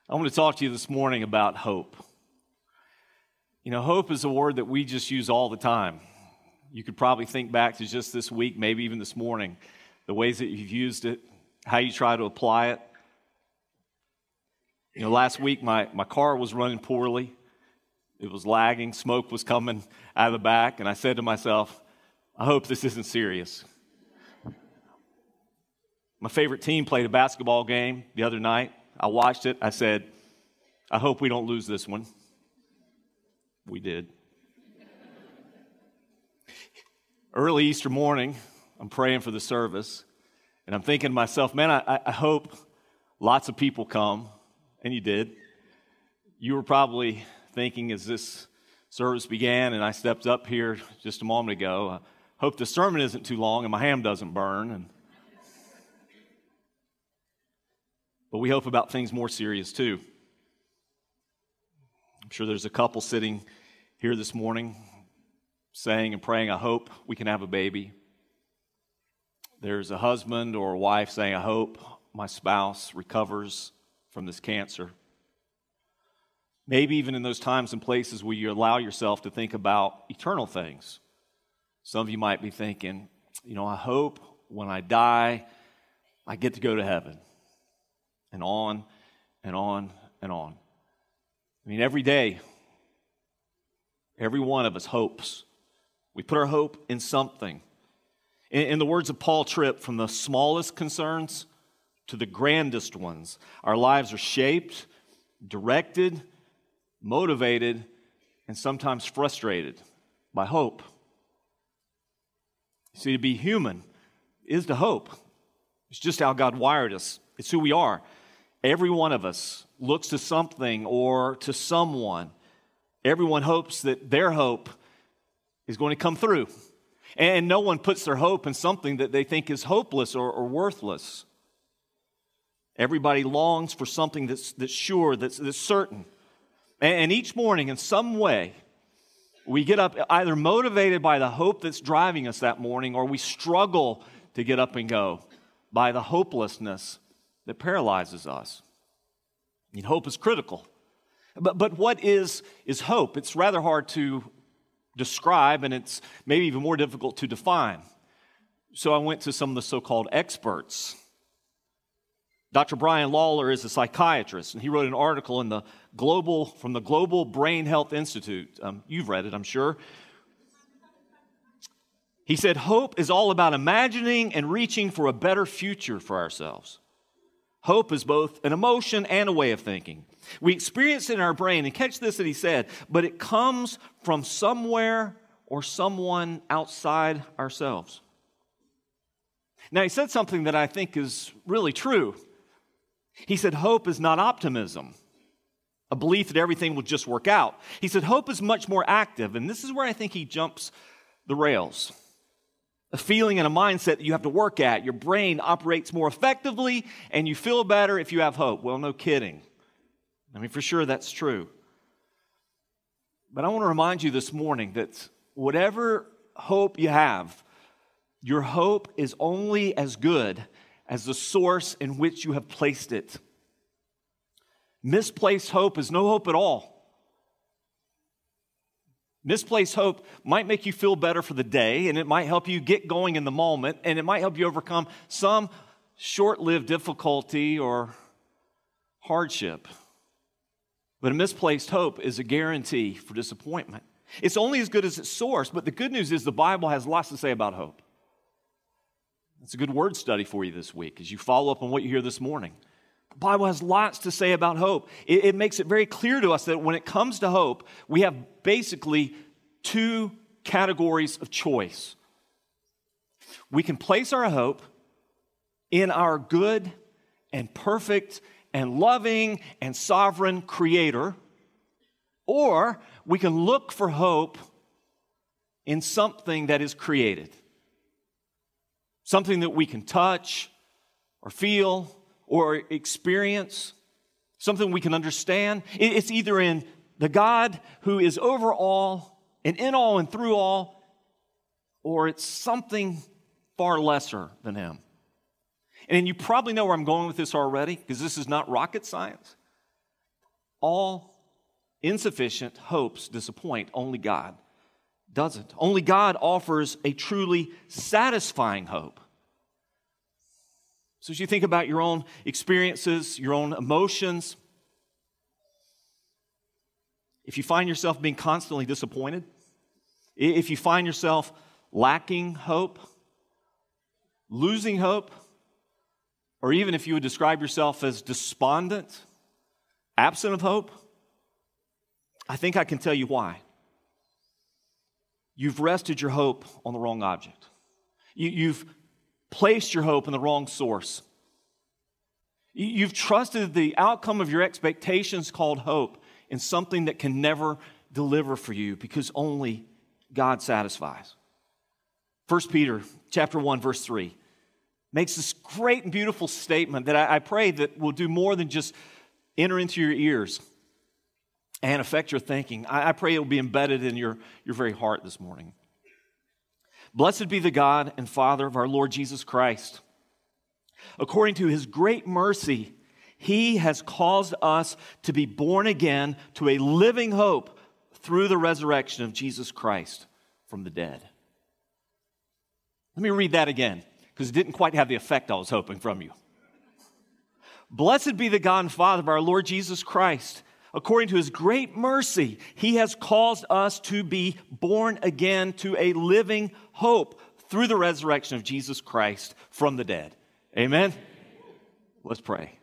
I want to talk to you this morning about hope. You know, hope is a word that we just use all the time. You could probably think back to just this week, maybe even this morning, the ways that you've used it, how you try to apply it. You know, last week my car was running poorly. It was lagging. Smoke was coming out of the back. And I said to myself, I hope this isn't serious. My favorite team played a basketball game the other night. I watched it. I said, I hope we don't lose this one. We did. Early Easter morning, I'm praying for the service, and I'm thinking to myself, man, I hope lots of people come, and you did. You were probably thinking as this service began, and I stepped up here just a moment ago, I hope the sermon isn't too long and my ham doesn't burn. But we hope about things more serious too. I'm sure there's a couple sitting here this morning saying and praying, I hope we can have a baby. There's a husband or a wife saying, I hope my spouse recovers from this cancer. Maybe even in those times and places where you allow yourself to think about eternal things. Some of you might be thinking, I hope when I die, I get to go to heaven. And on and on and on. I mean, every day, every one of us hopes. We put our hope in something. In the words of Paul Tripp, from the smallest concerns to the grandest ones, our lives are shaped, directed, motivated, and sometimes frustrated by hope. See, to be human is to hope. It's just how God wired us. It's who we are. Every one of us looks to something or to someone. Everyone hopes that their hope is going to come through. And no one puts their hope in something that they think is hopeless or worthless. Everybody longs for something that's sure, that's certain. And each morning, in some way, we get up either motivated by the hope that's driving us that morning, or we struggle to get up and go by the hopelessness that paralyzes us. I mean, hope is critical. But what is hope? It's rather hard to describe, and it's maybe even more difficult to define. So I went to some of the so-called experts. Dr. Brian Lawler is a psychiatrist, and he wrote an article from the Global Brain Health Institute. You've read it, I'm sure. He said, hope is all about imagining and reaching for a better future for ourselves. Hope is both an emotion and a way of thinking. We experience it in our brain, and catch this that he said, but it comes from somewhere or someone outside ourselves. Now, he said something that I think is really true. He said, hope is not optimism, a belief that everything will just work out. He said, hope is much more active, and this is where I think he jumps the rails. A feeling and a mindset that you have to work at. Your brain operates more effectively, and you feel better if you have hope. Well, no kidding. I mean, for sure that's true. But I want to remind you this morning that whatever hope you have, your hope is only as good as the source in which you have placed it. Misplaced hope is no hope at all. Misplaced hope might make you feel better for the day, and it might help you get going in the moment, and it might help you overcome some short-lived difficulty or hardship. But a misplaced hope is a guarantee for disappointment. It's only as good as its source, but the good news is the Bible has lots to say about hope. It's a good word study for you this week as you follow up on what you hear this morning. The Bible has lots to say about hope. It makes it very clear to us that when it comes to hope, we have basically two categories of choice. We can place our hope in our good and perfect and loving and sovereign Creator, or we can look for hope in something that is created. Something that we can touch or feel or experience, something we can understand. It's either in the God who is over all and in all and through all, or it's something far lesser than him. And you probably know where I'm going with this already, because this is not rocket science. All insufficient hopes disappoint. Only God doesn't. Only God offers a truly satisfying hope. So as you think about your own experiences, your own emotions, if you find yourself being constantly disappointed, if you find yourself lacking hope, losing hope, or even if you would describe yourself as despondent, absent of hope, I think I can tell you why. You've rested your hope on the wrong object. You've placed your hope in the wrong source. You've trusted the outcome of your expectations called hope in something that can never deliver for you because only God satisfies. 1 Peter chapter 1, verse 3 makes this great and beautiful statement that I pray that will do more than just enter into your ears and affect your thinking. I pray it will be embedded in your very heart this morning. Blessed be the God and Father of our Lord Jesus Christ. According to his great mercy, he has caused us to be born again to a living hope through the resurrection of Jesus Christ from the dead. Let me read that again, because it didn't quite have the effect I was hoping from you. Blessed be the God and Father of our Lord Jesus Christ. According to his great mercy, he has caused us to be born again to a living hope through the resurrection of Jesus Christ from the dead. Amen? Let's pray.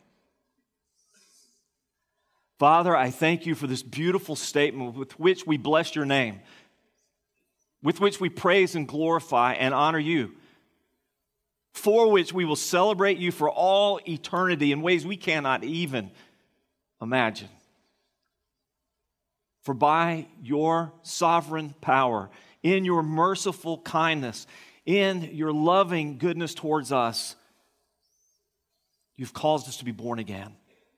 Father, I thank you for this beautiful statement with which we bless your name, with which we praise and glorify and honor you, for which we will celebrate you for all eternity in ways we cannot even imagine. For by your sovereign power, in your merciful kindness, in your loving goodness towards us, you've caused us to be born again.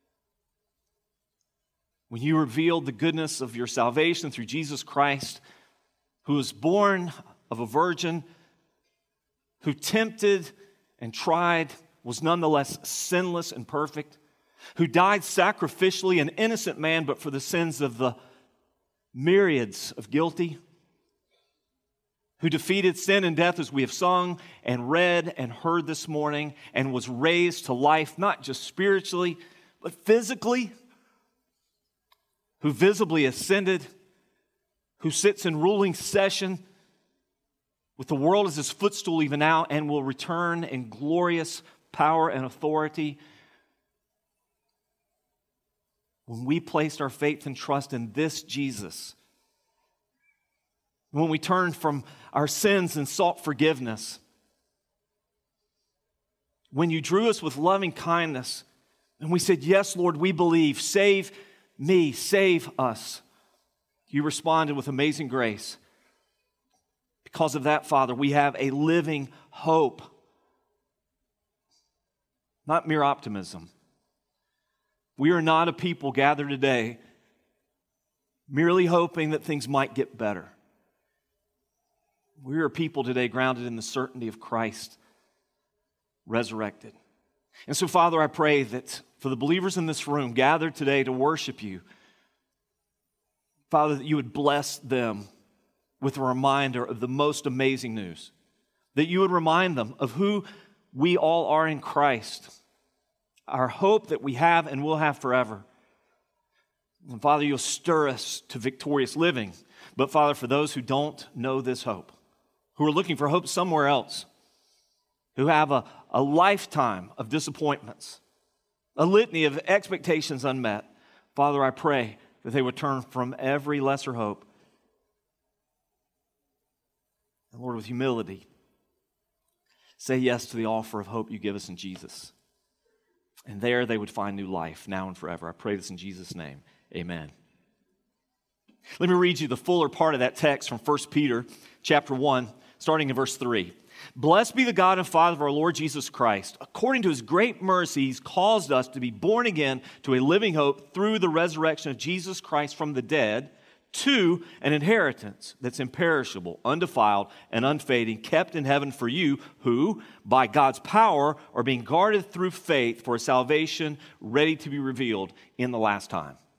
When you revealed the goodness of your salvation through Jesus Christ, who was born of a virgin, who tempted and tried, was nonetheless sinless and perfect, who died sacrificially, an innocent man, but for the sins of the myriads of guilty, who defeated sin and death as we have sung and read and heard this morning, and was raised to life, not just spiritually, but physically, who visibly ascended, who sits in ruling session with the world as his footstool even now, and will return in glorious power and authority. When we placed our faith and trust in this Jesus, when we turned from our sins and sought forgiveness, when you drew us with loving kindness, and we said, yes, Lord, we believe, save me, save us, you responded with amazing grace. Because of that, Father, we have a living hope, not mere optimism. We are not a people gathered today merely hoping that things might get better. We are a people today grounded in the certainty of Christ resurrected. And so, Father, I pray that for the believers in this room gathered today to worship you, Father, that you would bless them with a reminder of the most amazing news, that you would remind them of who we all are in Christ, our hope that we have and will have forever. And Father, you'll stir us to victorious living. But Father, for those who don't know this hope, who are looking for hope somewhere else, who have a lifetime of disappointments, a litany of expectations unmet, Father, I pray that they would turn from every lesser hope, and Lord, with humility, say yes to the offer of hope you give us in Jesus. And there they would find new life now and forever. I pray this in Jesus' name. Amen. Let me read you the fuller part of that text from 1 Peter chapter 1, starting in verse 3. Blessed be the God and Father of our Lord Jesus Christ. According to his great mercy, he's caused us to be born again to a living hope through the resurrection of Jesus Christ from the dead, to an inheritance that's imperishable, undefiled, and unfading, kept in heaven for you, who, by God's power, are being guarded through faith for a salvation ready to be revealed in the last time.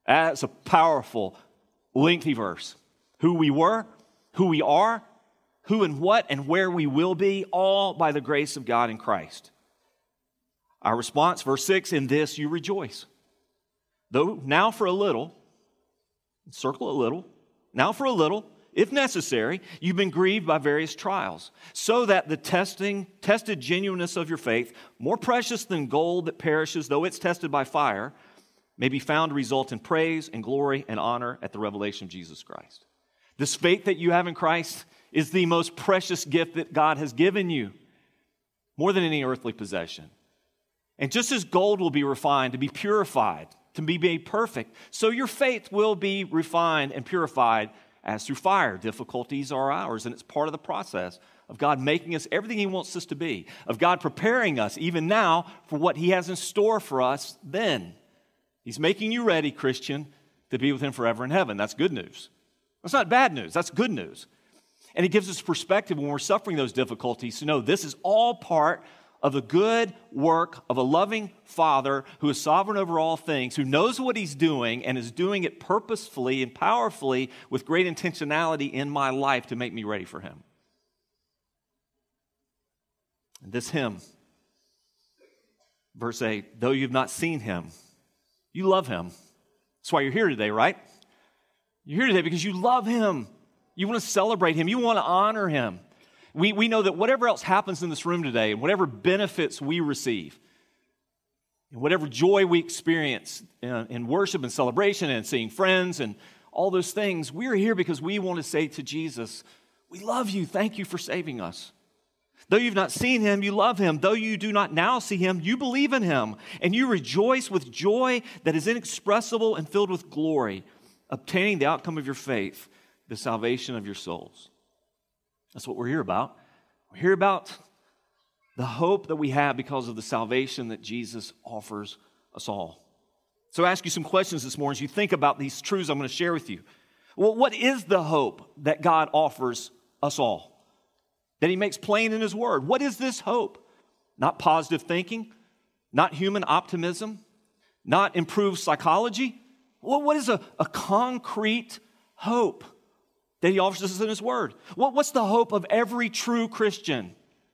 That's a powerful, lengthy verse. Who we were, who we are, who and what and where we will be, all by the grace of God in Christ. Our response, verse 6, in this you rejoice. Though now for a little, circle a little, now for a little, if necessary, you've been grieved by various trials, so that the tested genuineness of your faith, more precious than gold that perishes, though it's tested by fire, may be found to result in praise and glory and honor at the revelation of Jesus Christ. This faith that you have in Christ is the most precious gift that God has given you, more than any earthly possession. And just as gold will be refined to be purified, to be made perfect, so your faith will be refined and purified as through fire. Difficulties are ours, and it's part of the process of God making us everything He wants us to be, of God preparing us even now for what He has in store for us then. He's making you ready, Christian, to be with Him forever in heaven. That's good news. That's not bad news. That's good news. And it gives us perspective when we're suffering those difficulties to know this is all part of the good work of a loving Father who is sovereign over all things, who knows what He's doing and is doing it purposefully and powerfully with great intentionality in my life to make me ready for Him. And this hymn, verse 8, though you've not seen Him, you love Him. That's why you're here today, right? You're here today because you love Him. You want to celebrate Him. You want to honor Him. We know that whatever else happens in this room today, and whatever benefits we receive, and whatever joy we experience in worship and celebration and seeing friends and all those things, we're here because we want to say to Jesus, we love you. Thank you for saving us. Though you've not seen Him, you love Him. Though you do not now see Him, you believe in Him. And you rejoice with joy that is inexpressible and filled with glory, obtaining the outcome of your faith, the salvation of your souls. That's what we're here about. We're here about the hope that we have because of the salvation that Jesus offers us all. So I ask you some questions this morning as you think about these truths I'm going to share with you. Well, what is the hope that God offers us all? That He makes plain in His Word. What is this hope? Not positive thinking, not human optimism, not improved psychology. Well, what is a concrete hope that He offers us in His Word? What's the hope of every true Christian?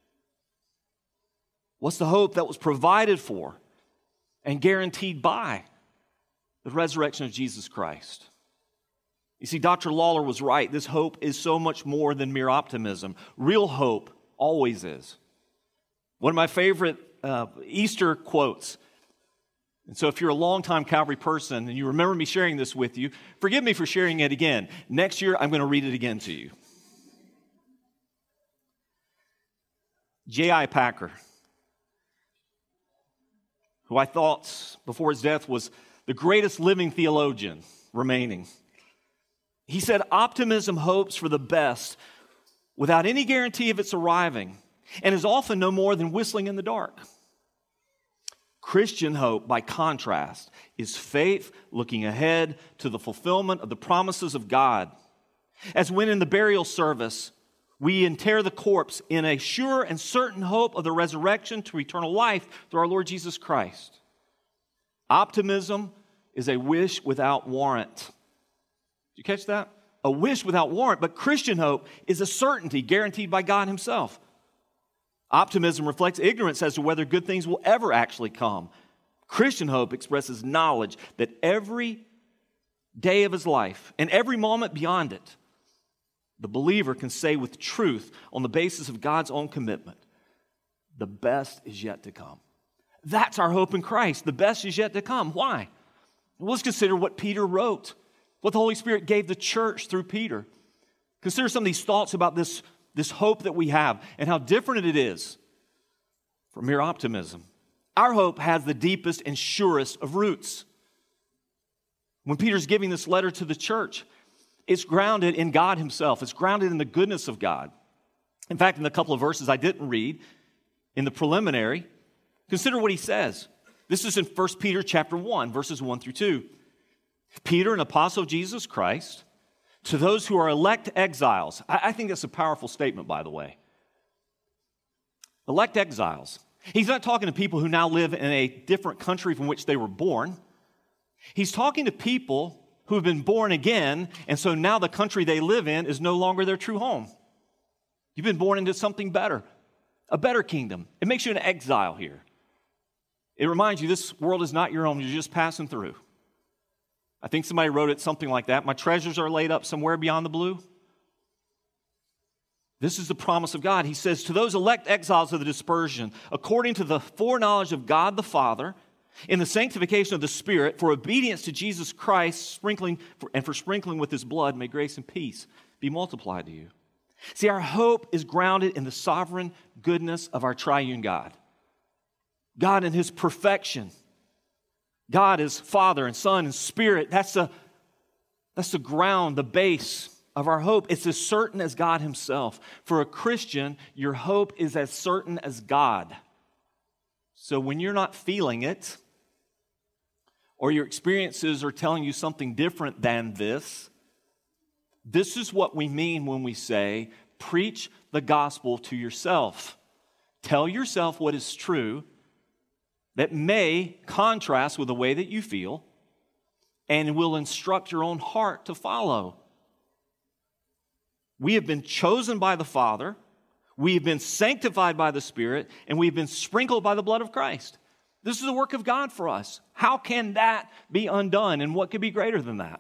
What's the hope that was provided for and guaranteed by the resurrection of Jesus Christ? You see, Dr. Lawler was right. This hope is so much more than mere optimism. Real hope always is. One of my favorite Easter quotes, and so if you're a longtime Calvary person and you remember me sharing this with you, forgive me for sharing it again. Next year, I'm going to read it again to you. J.I. Packer, who I thought before his death was the greatest living theologian remaining. He said, optimism hopes for the best without any guarantee of its arriving and is often no more than whistling in the dark. Christian hope, by contrast, is faith looking ahead to the fulfillment of the promises of God. As when in the burial service, we inter the corpse in a sure and certain hope of the resurrection to eternal life through our Lord Jesus Christ. Optimism is a wish without warrant. Did you catch that? A wish without warrant, but Christian hope is a certainty guaranteed by God Himself. Optimism reflects ignorance as to whether good things will ever actually come. Christian hope expresses knowledge that every day of his life and every moment beyond it, the believer can say with truth on the basis of God's own commitment, the best is yet to come. That's our hope in Christ. The best is yet to come. Why? Well, let's consider what Peter wrote, what the Holy Spirit gave the church through Peter. Consider some of these thoughts about this hope that we have and how different it is from mere optimism. Our hope has the deepest and surest of roots. When Peter's giving this letter to the church, it's grounded in God Himself. It's grounded in the goodness of God. In fact, in the couple of verses I didn't read, in the preliminary, consider what he says. This is in 1 Peter chapter 1, verses 1 through 2. Peter, an apostle of Jesus Christ, to those who are elect exiles. I think that's a powerful statement, by the way. Elect exiles. He's not talking to people who now live in a different country from which they were born. He's talking to people who have been born again, and so now the country they live in is no longer their true home. You've been born into something better, a better kingdom. It makes you an exile here. It reminds you this world is not your home. You're just passing through. I think somebody wrote it something like that. My treasures are laid up somewhere beyond the blue. This is the promise of God. He says, to those elect exiles of the dispersion, according to the foreknowledge of God the Father, in the sanctification of the Spirit, for obedience to Jesus Christ, for sprinkling with his blood, may grace and peace be multiplied to you. See, our hope is grounded in the sovereign goodness of our triune God. God in his perfection. God is Father and Son and Spirit. That's the ground, the base of our hope. It's as certain as God himself. For a Christian, your hope is as certain as God. So when you're not feeling it, or your experiences are telling you something different than this is what we mean when we say, preach the gospel to yourself. Tell yourself what is true that may contrast with the way that you feel and will instruct your own heart to follow. We have been chosen by the Father, we have been sanctified by the Spirit, and we have been sprinkled by the blood of Christ. This is the work of God for us. How can that be undone, and what could be greater than that?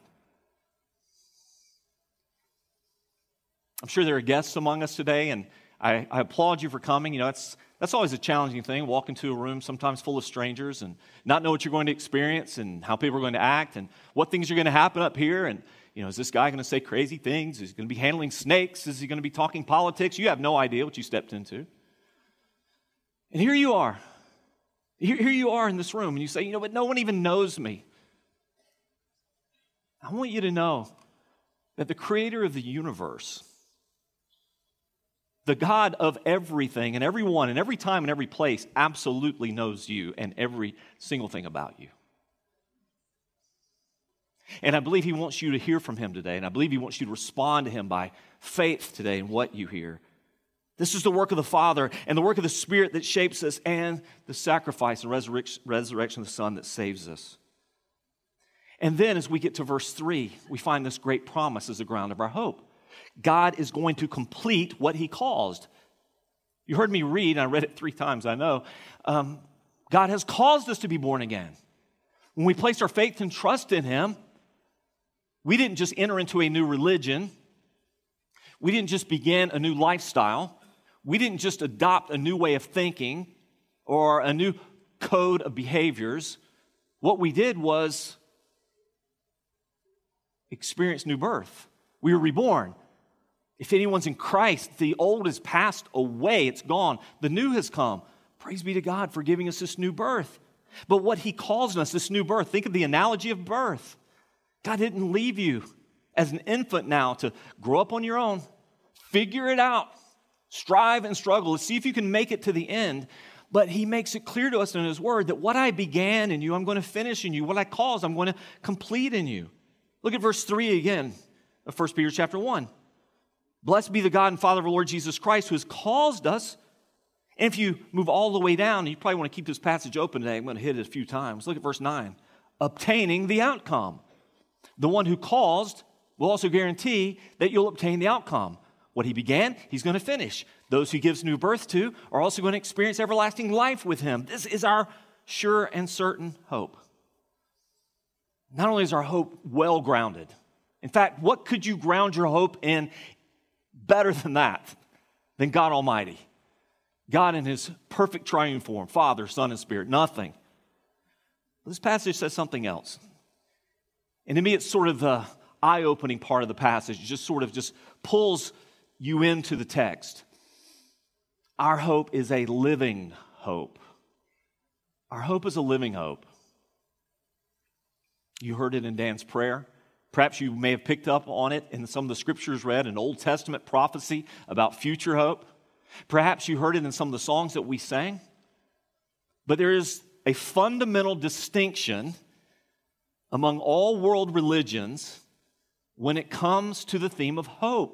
I'm sure there are guests among us today, and I applaud you for coming. You know, that's always a challenging thing, walk into a room sometimes full of strangers and not know what you're going to experience and how people are going to act and what things are going to happen up here. And, you know, is this guy going to say crazy things? Is he going to be handling snakes? Is he going to be talking politics? You have no idea what you stepped into. And here you are. Here you are in this room, and you say, you know, but no one even knows me. I want you to know that the creator of the universe, the God of everything and everyone and every time and every place absolutely knows you and every single thing about you. And I believe he wants you to hear from him today, and I believe he wants you to respond to him by faith today in what you hear. This is the work of the Father and the work of the Spirit that shapes us, and the sacrifice and resurrection of the Son that saves us. And then as we get to verse 3, we find this great promise as the ground of our hope. God is going to complete what he caused. You heard me read, and I read it 3 times, I know. God has caused us to be born again. When we placed our faith and trust in him, we didn't just enter into a new religion. We didn't just begin a new lifestyle. We didn't just adopt a new way of thinking or a new code of behaviors. What we did was experience new birth. We were reborn. If anyone's in Christ, the old has passed away. It's gone. The new has come. Praise be to God for giving us this new birth. But what he calls us, this new birth, think of the analogy of birth. God didn't leave you as an infant now to grow up on your own. Figure it out. Strive and struggle. See if you can make it to the end. But he makes it clear to us in his word that what I began in you, I'm going to finish in you. What I caused, I'm going to complete in you. Look at verse 3 again of 1 Peter chapter 1. Blessed be the God and Father of our Lord Jesus Christ, who has caused us. And if you move all the way down, you probably want to keep this passage open today. I'm going to hit it a few times. Look at verse 9. Obtaining the outcome. The one who caused will also guarantee that you'll obtain the outcome. What he began, he's going to finish. Those he gives new birth to are also going to experience everlasting life with him. This is our sure and certain hope. Not only is our hope well grounded, in fact, what could you ground your hope in better than that, than God Almighty? God in his perfect triune form, Father, Son, and Spirit, nothing. This passage says something else. And to me, it's sort of the eye-opening part of the passage. It just pulls you into the text. Our hope is a living hope. Our hope is a living hope. You heard it in Dan's prayer. Perhaps you may have picked up on it in some of the scriptures read, an Old Testament prophecy about future hope. Perhaps you heard it in some of the songs that we sang. But there is a fundamental distinction among all world religions when it comes to the theme of hope.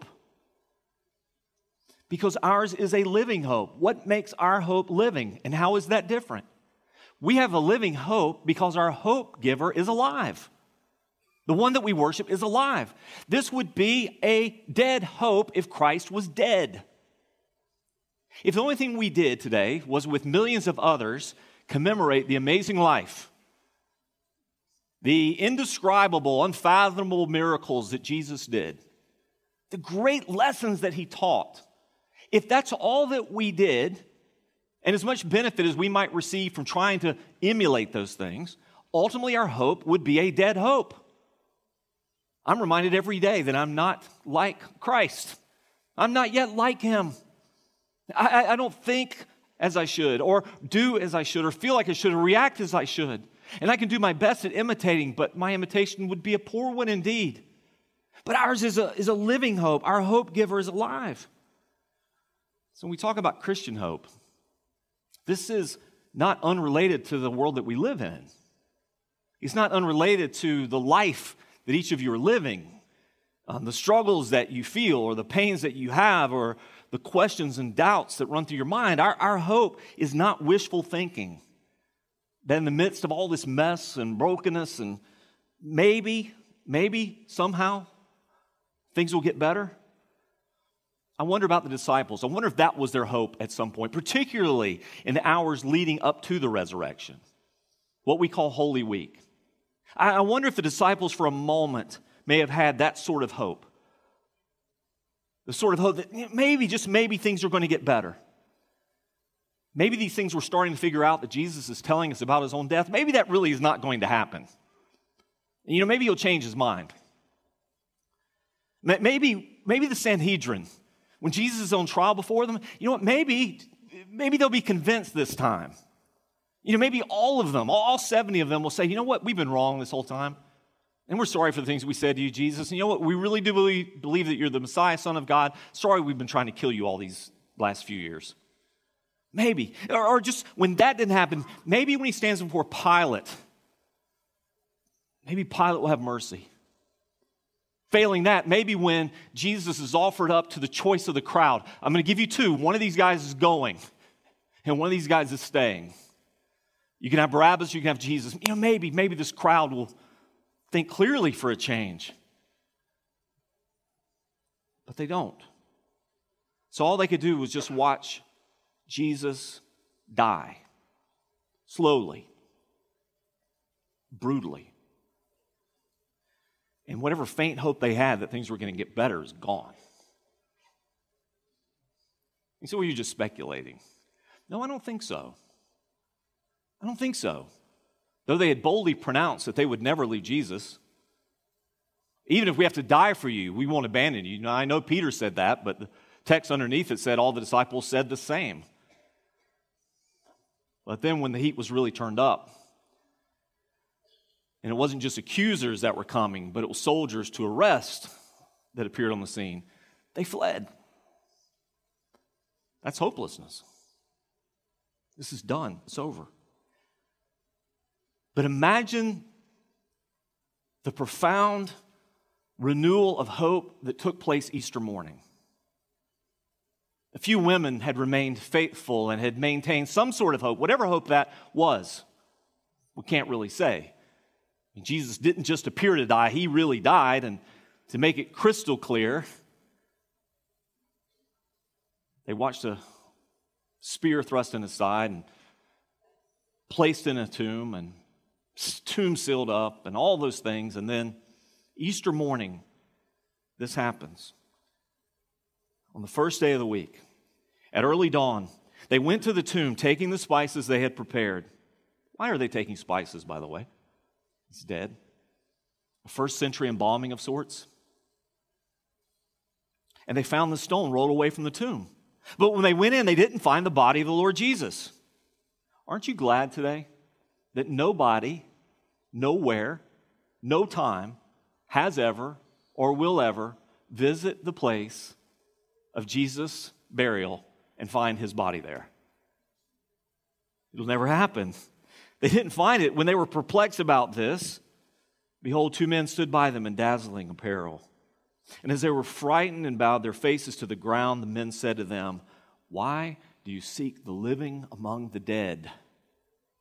Because ours is a living hope. What makes our hope living, and how is that different? We have a living hope because our hope giver is alive. The one that we worship is alive. This would be a dead hope if Christ was dead. If the only thing we did today was with millions of others commemorate the amazing life, the indescribable, unfathomable miracles that Jesus did, the great lessons that he taught, if that's all that we did, and as much benefit as we might receive from trying to emulate those things, ultimately our hope would be a dead hope. I'm reminded every day that I'm not like Christ. I'm not yet like him. I don't think as I should, or do as I should, or feel like I should, or react as I should. And I can do my best at imitating, but my imitation would be a poor one indeed. But ours is a living hope. Our hope giver is alive. So when we talk about Christian hope, this is not unrelated to the world that we live in. It's not unrelated to the life that each of you are living, the struggles that you feel, or the pains that you have, or the questions and doubts that run through your mind. Our hope is not wishful thinking. That in the midst of all this mess and brokenness and maybe somehow things will get better. I wonder about the disciples. I wonder if that was their hope at some point, particularly in the hours leading up to the resurrection, what we call Holy Week. I wonder if the disciples for a moment may have had that sort of hope. The sort of hope that maybe, just maybe, things are going to get better. Maybe these things we're starting to figure out that Jesus is telling us about his own death, maybe that really is not going to happen. And, maybe he'll change his mind. Maybe the Sanhedrin, when Jesus is on trial before them, maybe they'll be convinced this time. Maybe all of them, all 70 of them will say, you know what, we've been wrong this whole time. And we're sorry for the things we said to you, Jesus. And you know what, we really do believe that you're the Messiah, Son of God. Sorry we've been trying to kill you all these last few years. Maybe. Or just when that didn't happen, maybe when he stands before Pilate, maybe Pilate will have mercy. Failing that, maybe when Jesus is offered up to the choice of the crowd, I'm going to give you two. One of these guys is going, and one of these guys is staying. You can have Barabbas, you can have Jesus. Maybe this crowd will think clearly for a change. But they don't. So all they could do was just watch Jesus die. Slowly. Brutally. And whatever faint hope they had that things were going to get better is gone. You say, well, you're just speculating. No, I don't think so. I don't think so. Though they had boldly pronounced that they would never leave Jesus. Even if we have to die for you, we won't abandon you. Now, I know Peter said that, but the text underneath it said all the disciples said the same. But then when the heat was really turned up, and it wasn't just accusers that were coming, but it was soldiers to arrest that appeared on the scene, they fled. That's hopelessness. This is done. It's over. But imagine the profound renewal of hope that took place Easter morning. A few women had remained faithful and had maintained some sort of hope, whatever hope that was. We can't really say. And Jesus didn't just appear to die, he really died. And to make it crystal clear, they watched a spear thrust in his side and placed in a tomb and tomb sealed up and all those things. And then Easter morning, this happens. On the first day of the week, at early dawn, they went to the tomb taking the spices they had prepared. Why are they taking spices, by the way? He's dead. A first century embalming of sorts. And they found the stone rolled away from the tomb. But when they went in, they didn't find the body of the Lord Jesus. Aren't you glad today that nobody, nowhere, no time has ever or will ever visit the place of Jesus' burial and find his body there? It'll never happen. They didn't find it. When they were perplexed about this, behold, two men stood by them in dazzling apparel. And as they were frightened and bowed their faces to the ground, the men said to them, "Why do you seek the living among the dead?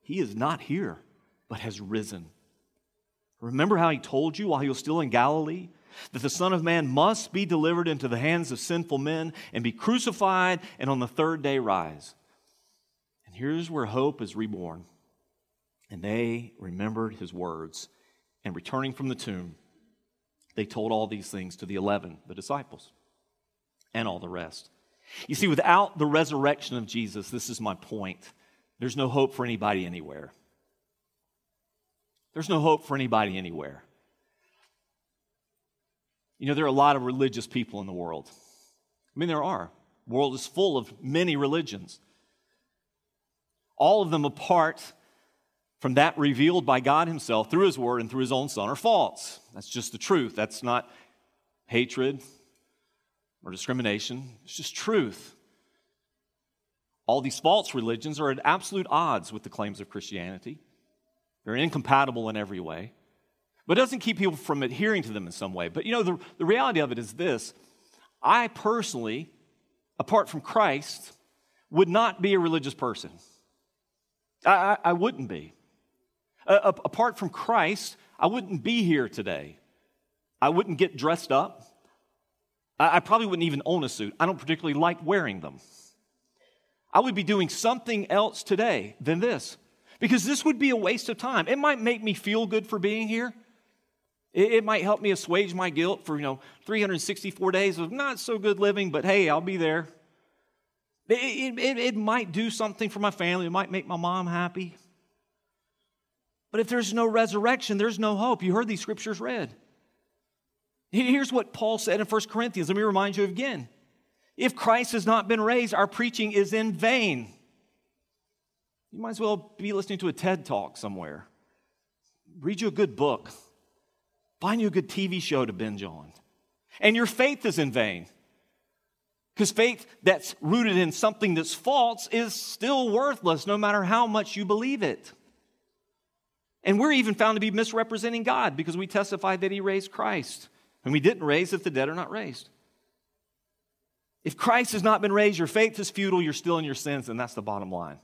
He is not here, but has risen. Remember how he told you while he was still in Galilee that the Son of Man must be delivered into the hands of sinful men and be crucified and on the third day rise. And here's where hope is reborn. And they remembered his words, and returning from the tomb, they told all these things to the 11, the disciples, and all the rest. You see, without the resurrection of Jesus, this is my point, there's no hope for anybody anywhere. There's no hope for anybody anywhere. You know, there are a lot of religious people in the world. I mean, there are. The world is full of many religions. All of them apart from that revealed by God himself through his word and through his own Son are false. That's just the truth. That's not hatred or discrimination. It's just truth. All these false religions are at absolute odds with the claims of Christianity. They're incompatible in every way. But it doesn't keep people from adhering to them in some way. But you know, the reality of it is this. I personally, apart from Christ, would not be a religious person. I wouldn't be. Apart from Christ, I wouldn't be here today. I wouldn't get dressed up. I probably wouldn't even own a suit. I don't particularly like wearing them. I would be doing something else today than this, because this would be a waste of time. It might make me feel good for being here. It might help me assuage my guilt for, 364 days of not so good living, but hey, I'll be there. It might do something for my family. It might make my mom happy. But if there's no resurrection, there's no hope. You heard these scriptures read. Here's what Paul said in 1 Corinthians. Let me remind you again. If Christ has not been raised, our preaching is in vain. You might as well be listening to a TED Talk somewhere. Read you a good book. Find you a good TV show to binge on. And your faith is in vain. Because faith that's rooted in something that's false is still worthless no matter how much you believe it. And we're even found to be misrepresenting God because we testify that he raised Christ. And we didn't raise if the dead are not raised. If Christ has not been raised, your faith is futile, you're still in your sins, and that's the bottom line.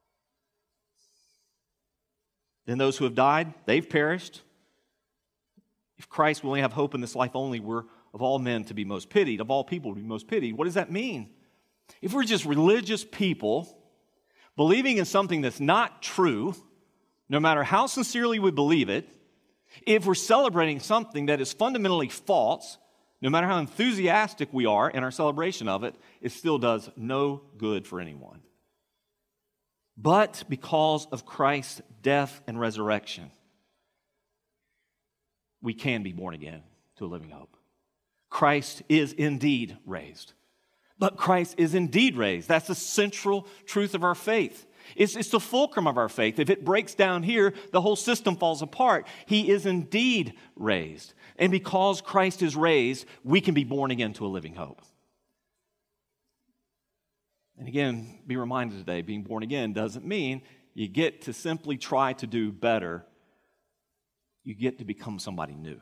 Then those who have died, they've perished. If Christ will only have hope in this life only, we're of all men to be most pitied, of all people to be most pitied. What does that mean? If we're just religious people believing in something that's not true, no matter how sincerely we believe it, if we're celebrating something that is fundamentally false, no matter how enthusiastic we are in our celebration of it, it still does no good for anyone. But because of Christ's death and resurrection, we can be born again to a living hope. Christ is indeed raised. But Christ is indeed raised. That's the central truth of our faith. It's the fulcrum of our faith. If it breaks down here, the whole system falls apart. He is indeed raised. And because Christ is raised, we can be born again to a living hope. And again, be reminded today, being born again doesn't mean you get to simply try to do better. You get to become somebody new.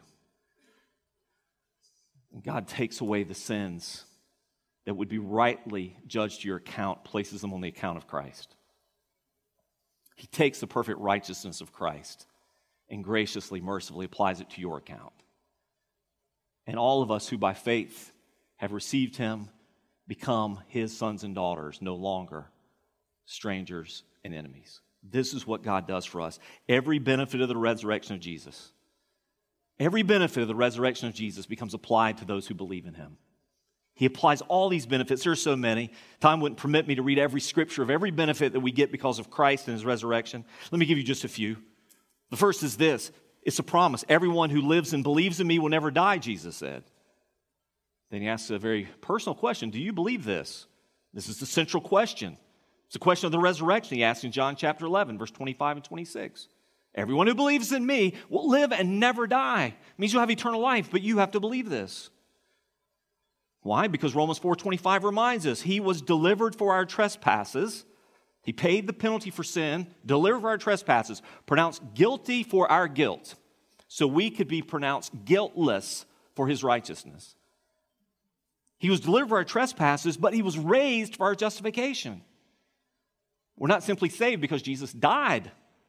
And God takes away the sins that would be rightly judged to your account, places them on the account of Christ. He takes the perfect righteousness of Christ and graciously, mercifully applies it to your account. And all of us who by faith have received him become his sons and daughters, no longer strangers and enemies. This is what God does for us. Every benefit of the resurrection of Jesus, every benefit of the resurrection of Jesus becomes applied to those who believe in him. He applies all these benefits. There are so many. Time wouldn't permit me to read every scripture of every benefit that we get because of Christ and his resurrection. Let me give you just a few. The first is this. It's a promise. Everyone who lives and believes in me will never die, Jesus said. Then he asks a very personal question. Do you believe this? This is the central question. It's a question of the resurrection he asks in John chapter 11, verse 25 and 26. Everyone who believes in me will live and never die. It means you'll have eternal life, but you have to believe this. Why? Because Romans 4:25 reminds us he was delivered for our trespasses. He paid the penalty for sin, delivered for our trespasses, pronounced guilty for our guilt, so we could be pronounced guiltless for his righteousness. He was delivered for our trespasses, but he was raised for our justification. We're not simply saved because Jesus died.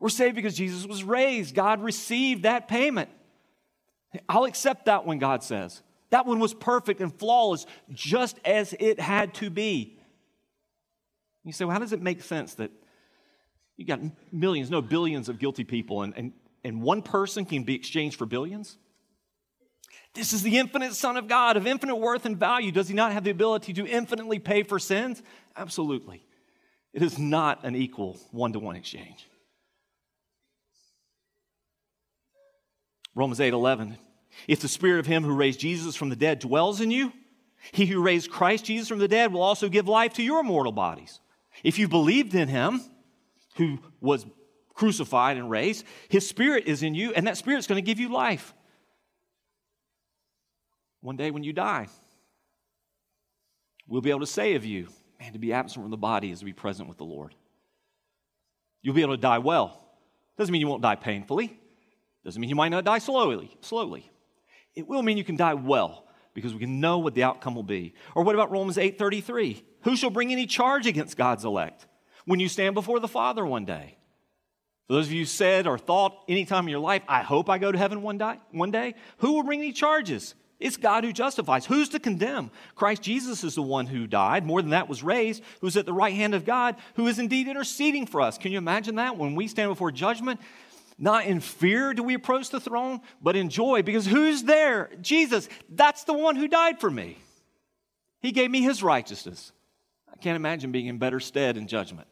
We're saved because Jesus was raised. God received that payment. I'll accept that one, God says. That one was perfect and flawless, just as it had to be. You say, well, how does it make sense that you got millions, no, billions of guilty people, and one person can be exchanged for billions? This is the infinite Son of God, of infinite worth and value. Does he not have the ability to infinitely pay for sins? Absolutely. It is not an equal one-to-one exchange. Romans 8:11. If the spirit of him who raised Jesus from the dead dwells in you, he who raised Christ Jesus from the dead will also give life to your mortal bodies. If you believed in him who was crucified and raised, his spirit is in you, and that spirit's going to give you life. One day when you die, we'll be able to say of you, man, to be absent from the body is to be present with the Lord. You'll be able to die well. Doesn't mean you won't die painfully. Doesn't mean you might not die slowly. It will mean you can die well, because we can know what the outcome will be. Or what about Romans 8:33? Who shall bring any charge against God's elect when you stand before the Father one day? For those of you who said or thought any time in your life, I hope I go to heaven one day, who will bring any charges? It's God who justifies. Who's to condemn? Christ Jesus is the one who died. More than that, was raised, who's at the right hand of God, who is indeed interceding for us. Can you imagine that? When we stand before judgment, not in fear do we approach the throne, but in joy, because who's there? Jesus. That's the one who died for me. He gave me his righteousness. I can't imagine being in better stead in judgment.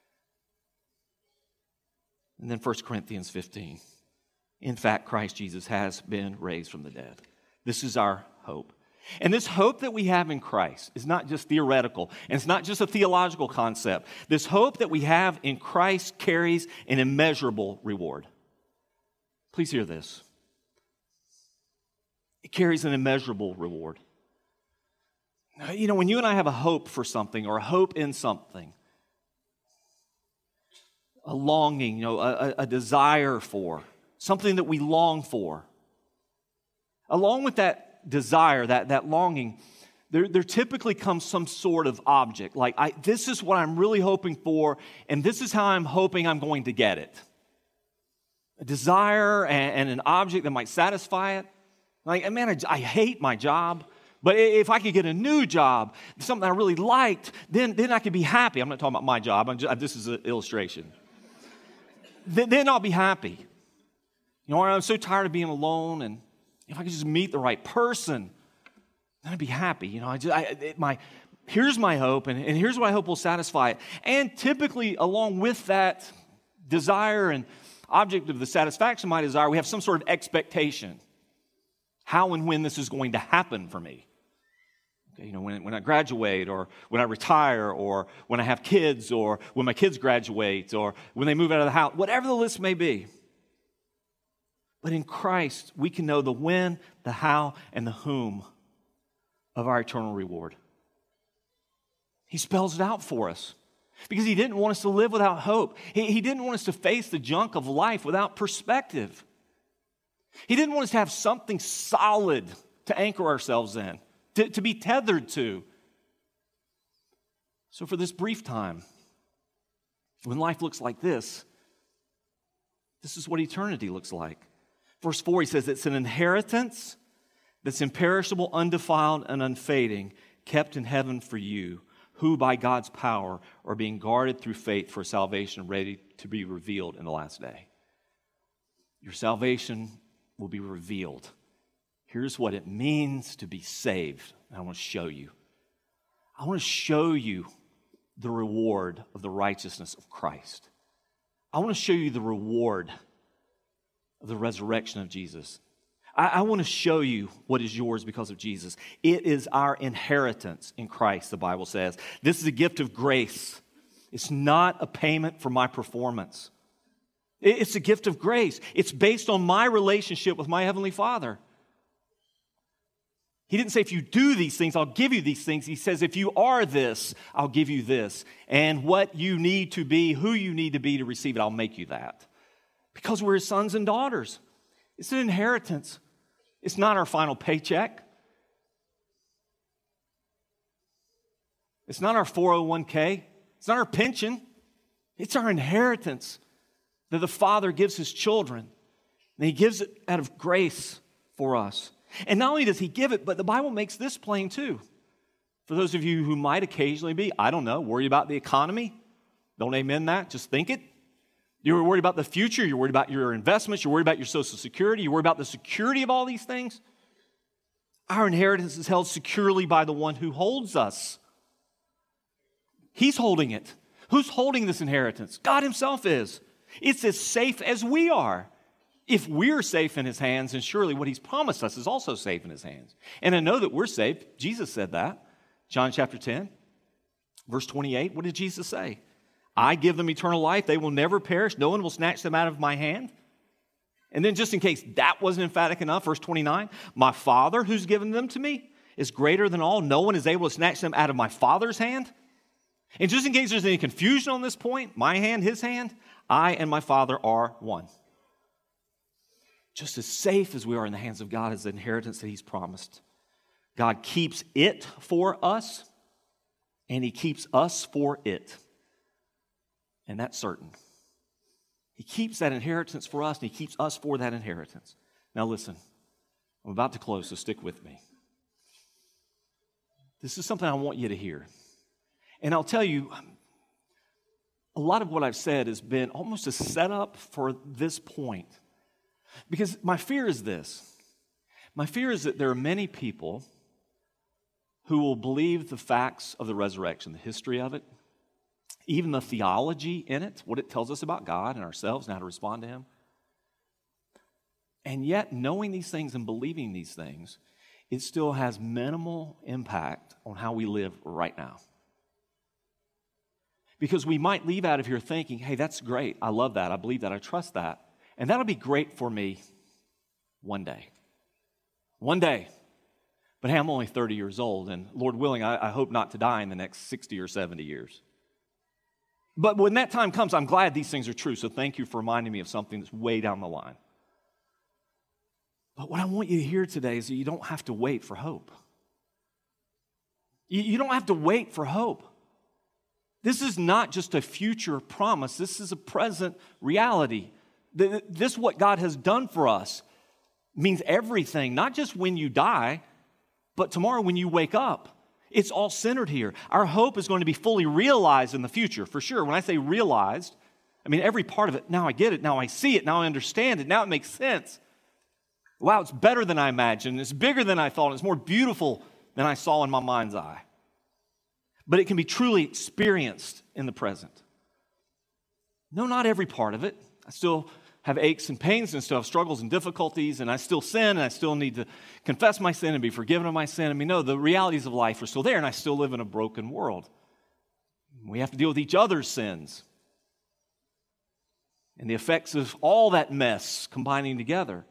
And then 1 Corinthians 15. In fact, Christ Jesus has been raised from the dead. This is our hope. And this hope that we have in Christ is not just theoretical, and it's not just a theological concept. This hope that we have in Christ carries an immeasurable reward. Please hear this. It carries an immeasurable reward. You know, when you and I have a hope for something or a hope in something, a longing, a desire for, something that we long for, along with that desire, that longing, there typically comes some sort of object. Like, this is what I'm really hoping for, and this is how I'm hoping I'm going to get it. A desire and an object that might satisfy it. Like, man, I hate my job, but if I could get a new job, something I really liked, then I could be happy. I'm not talking about my job. This is an illustration. Then I'll be happy. You know, I'm so tired of being alone, and if I could just meet the right person, then I'd be happy. You know, here's my hope, and here's what I hope will satisfy it. And typically, along with that desire and object of the satisfaction of my desire, we have some sort of expectation. How and when this is going to happen for me. Okay, you know, when I graduate, or when I retire, or when I have kids, or when my kids graduate, or when they move out of the house, whatever the list may be. But in Christ, we can know the when, the how, and the whom of our eternal reward. He spells it out for us because he didn't want us to live without hope. He didn't want us to face the junk of life without perspective. He didn't want us to have something solid to anchor ourselves in, to be tethered to. So for this brief time, when life looks like this is what eternity looks like. Verse 4, he says it's an inheritance that's imperishable, undefiled, and unfading, kept in heaven for you, who by God's power are being guarded through faith for salvation ready to be revealed in the last day. Your salvation will be revealed. Here's what it means to be saved. And I want to show you. I want to show you the reward of the righteousness of Christ. I want to show you the reward of the resurrection of Jesus. I want to show you what is yours because of Jesus. It is our inheritance in Christ, the Bible says. This is a gift of grace. It's not a payment for my performance. It's a gift of grace. It's based on my relationship with my Heavenly Father. He didn't say, if you do these things, I'll give you these things. He says, if you are this, I'll give you this. And what you need to be, who you need to be to receive it, I'll make you that. Because we're his sons and daughters. It's an inheritance. It's not our final paycheck. It's not our 401k. It's not our pension. It's our inheritance. that the Father gives his children. And he gives it out of grace for us. And not only does he give it, but the Bible makes this plain too. For those of you who might occasionally be, I don't know, worried about the economy, don't amen that, just think it. You're worried about the future, you're worried about your investments, you're worried about your Social Security, you're worried about the security of all these things. Our inheritance is held securely by the one who holds us. He's holding it. Who's holding this inheritance? God himself is. It's as safe as we are. If we're safe in his hands, then surely what he's promised us is also safe in his hands. And I know that we're safe. Jesus said that. John chapter 10, verse 28. What did Jesus say? I give them eternal life. They will never perish. No one will snatch them out of my hand. And then just in case that wasn't emphatic enough, verse 29, my Father who's given them to me is greater than all. No one is able to snatch them out of my Father's hand. And just in case there's any confusion on this point, my hand, his hand, I and my Father are one. Just as safe as we are in the hands of God as the inheritance that he's promised. God keeps it for us, and he keeps us for it. And that's certain. He keeps that inheritance for us, and he keeps us for that inheritance. Now listen, I'm about to close, so stick with me. This is something I want you to hear. And I'll tell you, a lot of what I've said has been almost a setup for this point. Because my fear is this. My fear is that there are many people who will believe the facts of the resurrection, the history of it, even the theology in it, what it tells us about God and ourselves and how to respond to him. And yet, knowing these things and believing these things, it still has minimal impact on how we live right now. Because we might leave out of here thinking, hey, that's great. I love that. I believe that. I trust that. And that'll be great for me one day. One day. But hey, I'm only 30 years old, and Lord willing, I hope not to die in the next 60 or 70 years. But when that time comes, I'm glad these things are true, so thank you for reminding me of something that's way down the line. But what I want you to hear today is that you don't have to wait for hope. You don't have to wait for hope. This is not just a future promise. This is a present reality. This, what God has done for us, means everything, not just when you die, but tomorrow when you wake up. It's all centered here. Our hope is going to be fully realized in the future, for sure. When I say realized, I mean every part of it. Now I get it. Now I see it. Now I understand it. Now it makes sense. Wow, it's better than I imagined. It's bigger than I thought. It's more beautiful than I saw in my mind's eye. But it can be truly experienced in the present. No, not every part of it. I still have aches and pains and still have struggles and difficulties, and I still sin, and I still need to confess my sin and be forgiven of my sin. I mean, no, the realities of life are still there, and I still live in a broken world. We have to deal with each other's sins and the effects of all that mess combining together.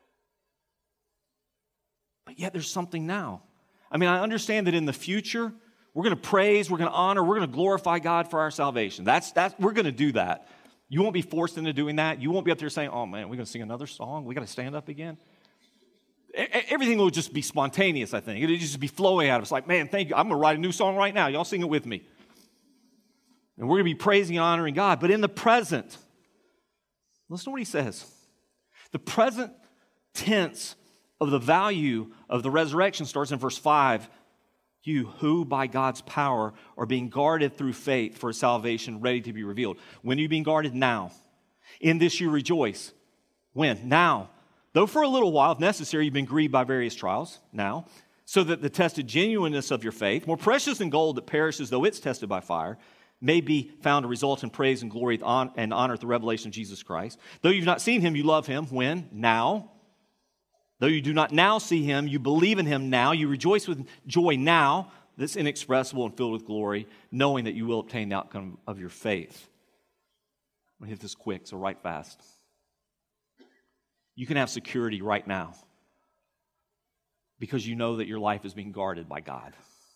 But yet there's something now. I mean, I understand that in the future, we're going to praise, we're going to honor, we're going to glorify God for our salvation. We're going to do that. You won't be forced into doing that. You won't be up there saying, oh man, we're going to sing another song. We got to stand up again. Everything will just be spontaneous, I think. It'll just be flowing out of us like, man, thank you. I'm going to write a new song right now. Y'all sing it with me. And we're going to be praising and honoring God. But in the present, listen to what he says. The present tense of the value of the resurrection starts in verse 5. You who by God's power are being guarded through faith for salvation ready to be revealed. When are you being guarded? Now. In this you rejoice. When? Now. Though for a little while, if necessary, you've been grieved by various trials. Now. So that the tested genuineness of your faith, more precious than gold that perishes though it's tested by fire, may be found to result in praise and glory and honor at the revelation of Jesus Christ. Though you've not seen him, you love him. When? Now. Though you do not now see him, you believe in him now. You rejoice with joy now that's inexpressible and filled with glory, knowing that you will obtain the outcome of your faith. I'm going to hit this quick, so write fast. You can have security right now because you know that your life is being guarded by God.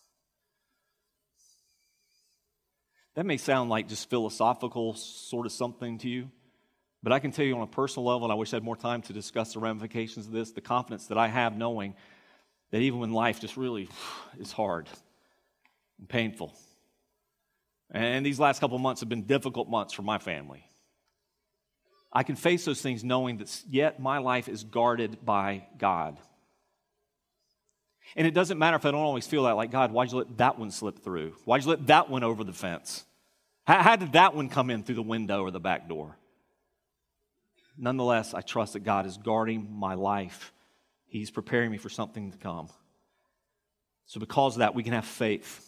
That may sound like just philosophical sort of something to you. But I can tell you on a personal level, and I wish I had more time to discuss the ramifications of this, the confidence that I have knowing that even when life just really is hard and painful, and these last couple of months have been difficult months for my family. I can face those things knowing that yet my life is guarded by God. And it doesn't matter if I don't always feel that, like, God, why'd you let that one slip through? Why'd you let that one over the fence? How did that one come in through the window or the back door? Nonetheless, I trust that God is guarding my life. He's preparing me for something to come. So because of that, we can have faith.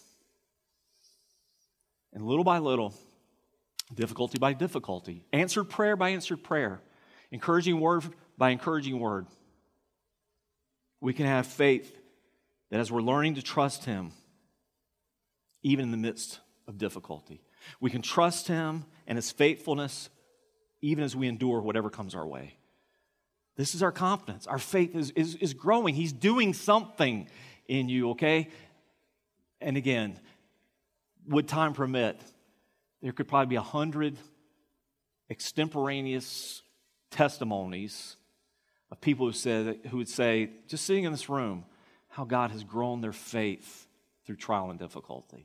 And little by little, difficulty by difficulty, answered prayer by answered prayer, encouraging word by encouraging word, we can have faith that as we're learning to trust Him, even in the midst of difficulty, we can trust Him and His faithfulness even as we endure whatever comes our way. This is our confidence. Our faith is growing. He's doing something in you, okay? And again, would time permit, there could probably be 100 extemporaneous testimonies of people who would say, just sitting in this room, how God has grown their faith through trial and difficulty.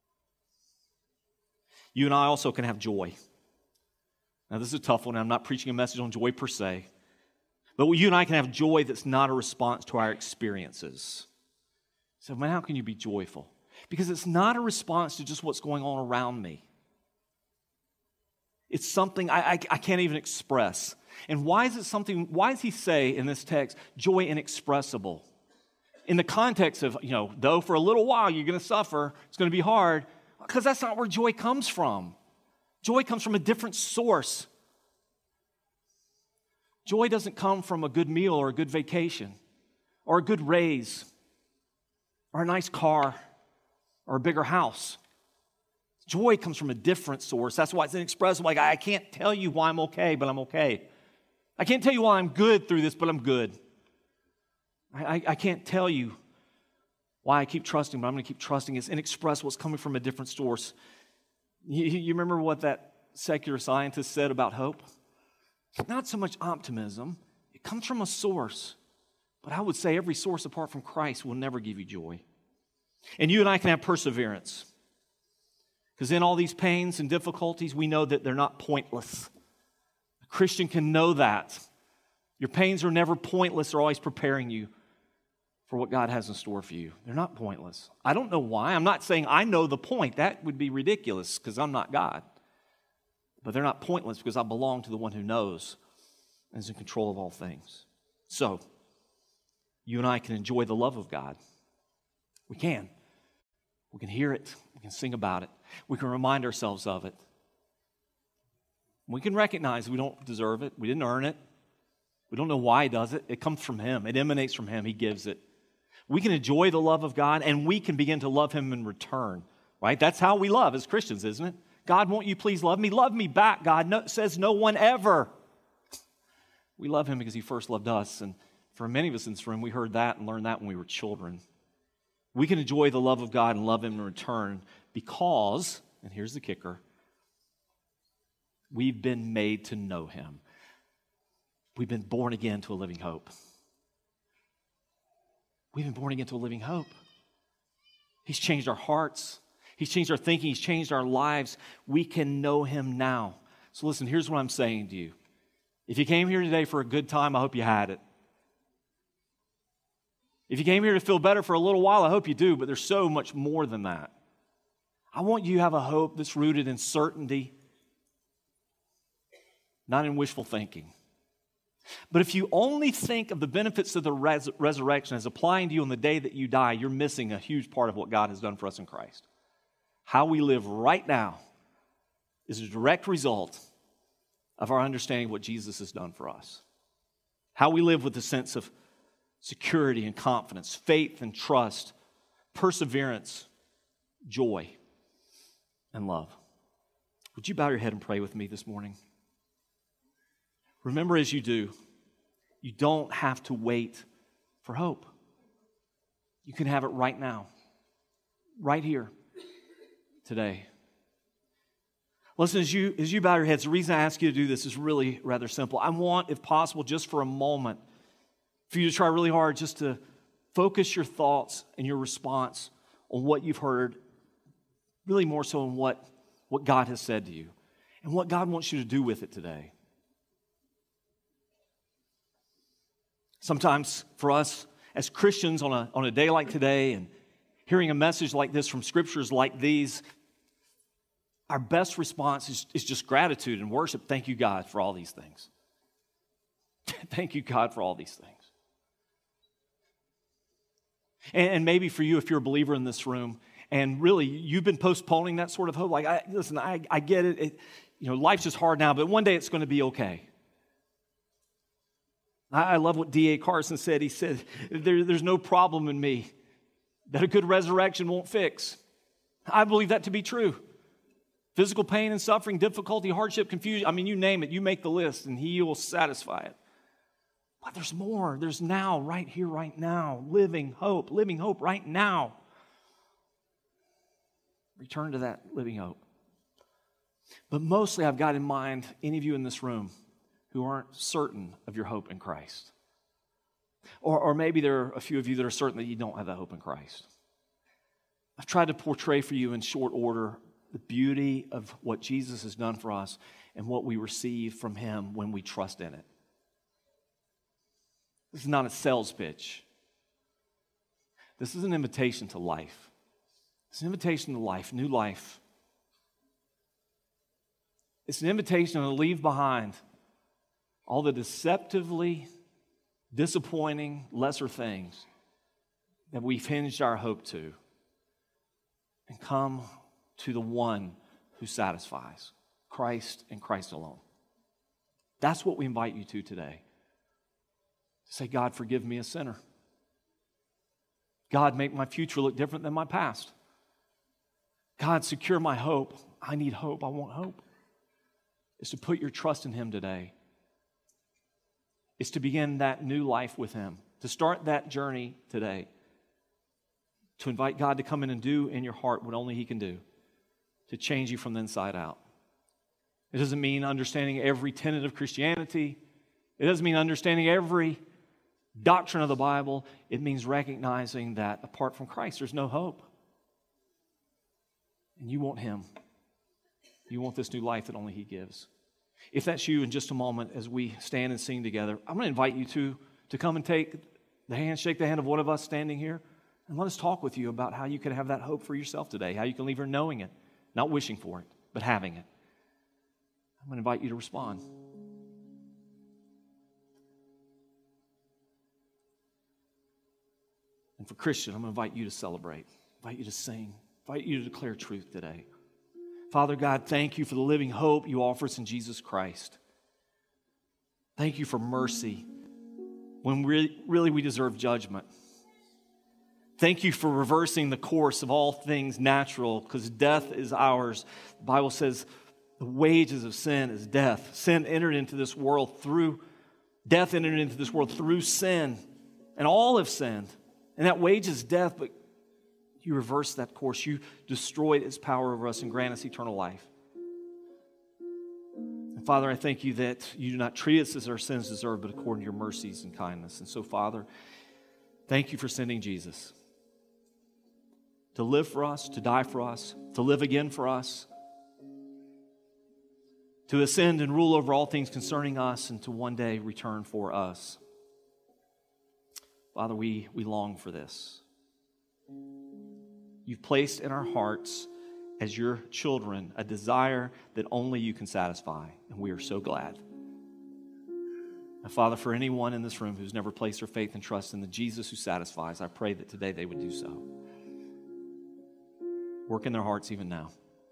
You and I also can have joy. Now, this is a tough one. I'm not preaching a message on joy per se. But you and I can have joy that's not a response to our experiences. So, man, how can you be joyful? Because it's not a response to just what's going on around me. It's something I can't even express. And why does he say in this text, joy inexpressible? In the context of, though for a little while you're going to suffer, it's going to be hard, because that's not where joy comes from. Joy comes from a different source. Joy doesn't come from a good meal or a good vacation or a good raise or a nice car or a bigger house. Joy comes from a different source. That's why it's inexpressible. Like, I can't tell you why I'm okay, but I'm okay. I can't tell you why I'm good through this, but I'm good. I can't tell you why I keep trusting, but I'm going to keep trusting. It's inexpressible. It's coming from a different source. You remember what that secular scientist said about hope? It's not so much optimism. It comes from a source. But I would say every source apart from Christ will never give you joy. And you and I can have perseverance. Because in all these pains and difficulties, we know that they're not pointless. A Christian can know that. Your pains are never pointless. They're always preparing you for what God has in store for you. They're not pointless. I don't know why. I'm not saying I know the point. That would be ridiculous because I'm not God. But they're not pointless because I belong to the one who knows and is in control of all things. So, you and I can enjoy the love of God. We can. We can hear it. We can sing about it. We can remind ourselves of it. We can recognize we don't deserve it. We didn't earn it. We don't know why He does it. It comes from Him. It emanates from Him. He gives it. We can enjoy the love of God, and we can begin to love Him in return, right? That's how we love as Christians, isn't it? God, won't you please love me? Love me back, God. Says no one ever. We love Him because He first loved us, and for many of us in this room, we heard that and learned that when we were children. We can enjoy the love of God and love Him in return because, and here's the kicker, we've been made to know Him. We've been born again to a living hope. We've been born again to a living hope. He's changed our hearts. He's changed our thinking. He's changed our lives. We can know Him now. So listen, here's what I'm saying to you. If you came here today for a good time, I hope you had it. If you came here to feel better for a little while, I hope you do, but there's so much more than that. I want you to have a hope that's rooted in certainty, not in wishful thinking. But if you only think of the benefits of the resurrection as applying to you on the day that you die, you're missing a huge part of what God has done for us in Christ. How we live right now is a direct result of our understanding of what Jesus has done for us. How we live with a sense of security and confidence, faith and trust, perseverance, joy, and love. Would you bow your head and pray with me this morning? Remember, as you do, you don't have to wait for hope. You can have it right now, right here, today. Listen, as you bow your heads, the reason I ask you to do this is really rather simple. I want, if possible, just for a moment, for you to try really hard just to focus your thoughts and your response on what you've heard, really more so on what God has said to you and what God wants you to do with it today. Sometimes for us as Christians on a day like today and hearing a message like this from scriptures like these, our best response is just gratitude and worship. Thank you, God, for all these things. Thank you, God, for all these things. And maybe for you, if you're a believer in this room, and really you've been postponing that sort of hope, like, I get it. Life's just hard now, but one day it's going to be okay. I love what D.A. Carson said. He said, there's no problem in me that a good resurrection won't fix. I believe that to be true. Physical pain and suffering, difficulty, hardship, confusion, you name it, you make the list, and He will satisfy it. But there's more. There's now, right here, right now, living hope right now. Return to that living hope. But mostly I've got in mind any of you in this room who aren't certain of your hope in Christ. Or maybe there are a few of you that are certain that you don't have that hope in Christ. I've tried to portray for you in short order the beauty of what Jesus has done for us and what we receive from Him when we trust in it. This is not a sales pitch. This is an invitation to life. It's an invitation to life, new life. It's an invitation to leave behind all the deceptively disappointing lesser things that we've hinged our hope to and come to the one who satisfies, Christ and Christ alone. That's what we invite you to today. Say, God, forgive me a sinner. God, make my future look different than my past. God, secure my hope. I need hope. I want hope. It's to put your trust in Him today. It's to begin that new life with Him, to start that journey today, to invite God to come in and do in your heart what only He can do, to change you from the inside out. It doesn't mean understanding every tenet of Christianity. It doesn't mean understanding every doctrine of the Bible. It means recognizing that apart from Christ, there's no hope. And you want Him. You want this new life that only He gives. If that's you, in just a moment, as we stand and sing together, I'm going to invite you to come and shake the hand of one of us standing here, and let us talk with you about how you can have that hope for yourself today, how you can leave here knowing it, not wishing for it, but having it. I'm going to invite you to respond. And for Christian, I'm going to invite you to celebrate, invite you to sing, invite you to declare truth today. Father God, thank you for the living hope you offer us in Jesus Christ. Thank you for mercy when really we deserve judgment. Thank you for reversing the course of all things natural, because death is ours. The Bible says the wages of sin is death. Sin entered into this world through death, entered into this world through sin, and all have sinned. And that wage is death, but you reversed that course. You destroyed its power over us and grant us eternal life. And Father, I thank you that you do not treat us as our sins deserve, but according to your mercies and kindness. And so, Father, thank you for sending Jesus to live for us, to die for us, to live again for us, to ascend and rule over all things concerning us, and to one day return for us. Father, we long for this. You've placed in our hearts, as your children, a desire that only you can satisfy, and we are so glad. And Father, for anyone in this room who's never placed their faith and trust in the Jesus who satisfies, I pray that today they would do so. Work in their hearts even now.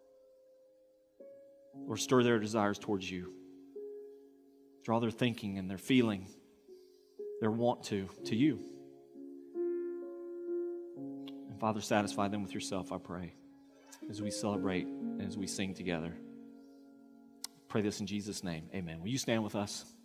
Or stir their desires towards you. Draw their thinking and their feeling, their want to you. And Father, satisfy them with yourself, I pray, as we celebrate and as we sing together. Pray this in Jesus' name. Amen. Will you stand with us?